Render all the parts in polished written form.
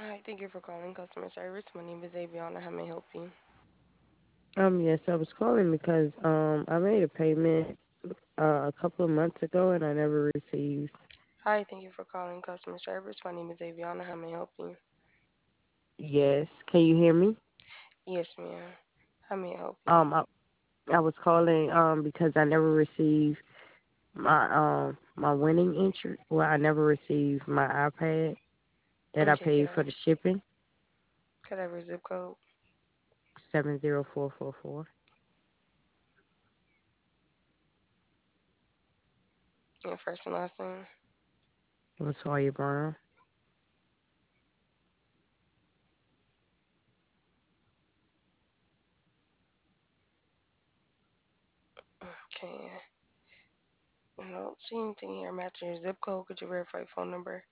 Hi, thank you for calling customer service. My name is Aviana. How may I help you? Yes, I was calling because I made a payment a couple of months ago and I never received. Hi, thank you for calling customer service. My name is Aviana. How may I help you? Yes, can you hear me? Yes, ma'am. How may I help you? Um, I, I was calling because I never received my winning entry. Well, I never received my iPad that I Okay, paid for the shipping. could I have your zip code? 70444. Your first and last name? Latoya Brown. Okay. I don't see anything here matching your zip code. Could you verify your phone number?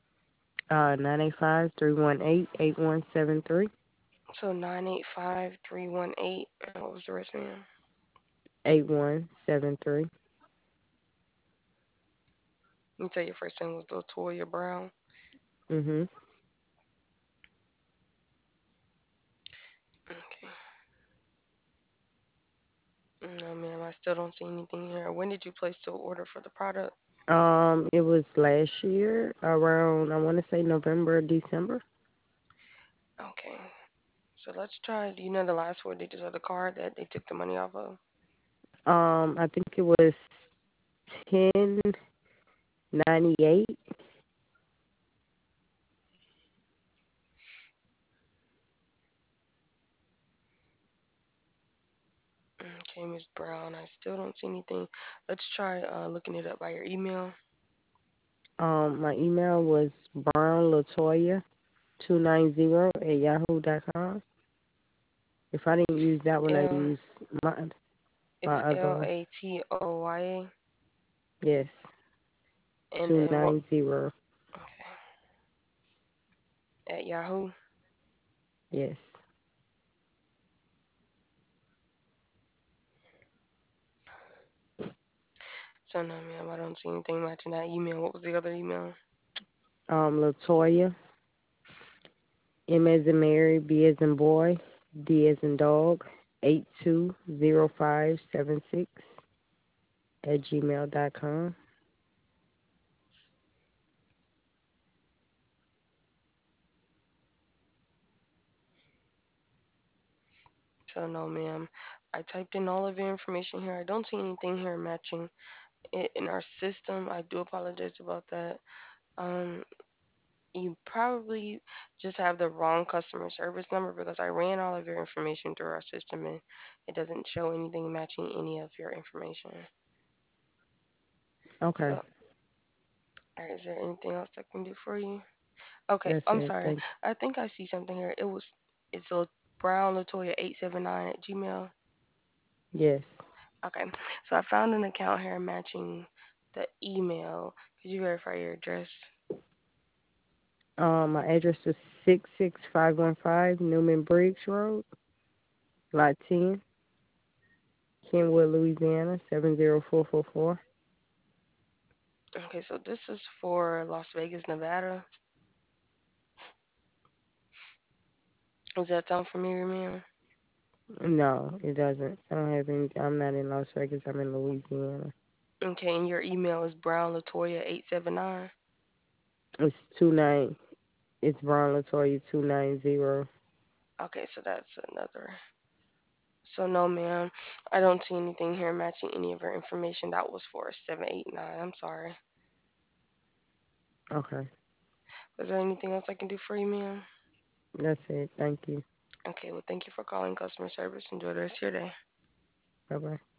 985-318-8173. So 985-318. And what was the rest, ma'am? 8173. You say your first name was Latoya Brown. Mhm. Okay. No, ma'am. I still don't see anything here. When did you place the order for the product? It was last year around I want to say November, December. Okay. So let's try. Do you know the last four digits of the card that they took the money off of? I think it was 1098. Okay, Miss Brown. I still don't see anything. Let's try looking it up by your email. My email was brownlatoya290 at yahoo.com. If I didn't use that one, I L. used my It's other L one. A T O Y A. Yes, And two then what? nine zero. Okay. At Yahoo. Yes. So no, ma'am. I don't see anything matching that email. What was the other email? Latoya, M as in Mary, B as in boy, D as in dog, 820576 at gmail.com. So no, ma'am. I typed in all of your information here. I don't see anything here matching it in our system. I do apologize about that. Um, you probably just have the wrong customer service number because I ran all of your information through our system and it doesn't show anything matching any of your information. Okay, So, is there anything else I can do for you? Okay, that's I'm it. sorry. Thank I think I see something here. It's a Brown Latoya 879 at Gmail. you. Yes. Okay, so I found an account here matching the email. Could you verify your address? My address is 66515 Newman Briggs Road, Lot 10, Kenwood, Louisiana, 70444. Okay, so this is for Las Vegas, Nevada. Does that sound familiar, ma'am? No, it doesn't. I don't have any. I'm not in Las Vegas. I'm in Louisiana. Okay, and your email is brownlatoya879. It's 29. It's Brown Latoya 290. Okay, so that's another. So no, ma'am, I don't see anything here matching any of your information. That was for 789. I'm sorry. Okay, Was there anything else I can do for you, ma'am? that's it. Thank you. Okay, well, thank you for calling customer service. Enjoy the rest of your day. Bye bye.